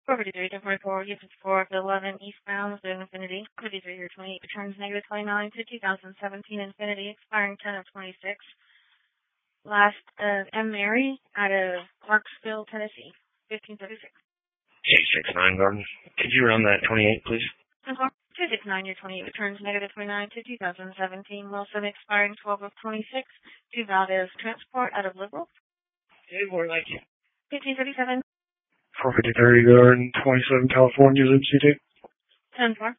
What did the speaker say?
453, 1044, Houston 411 eastbound, to Infinity. 53 year 28 returns negative 29 to 2017 Infinity, expiring 10 of 26. Last of M. Mary out of Clarksville, Tennessee, 1536. 869 Garden. Could you run that 28, please? 269 year 28 returns negative 29 to 2017 Wilson, expiring 12 of 26. To Valdez Transport out of Liberal. Okay, more like you. 1537. 453 Garden, 27 California, Zip City. 10-4.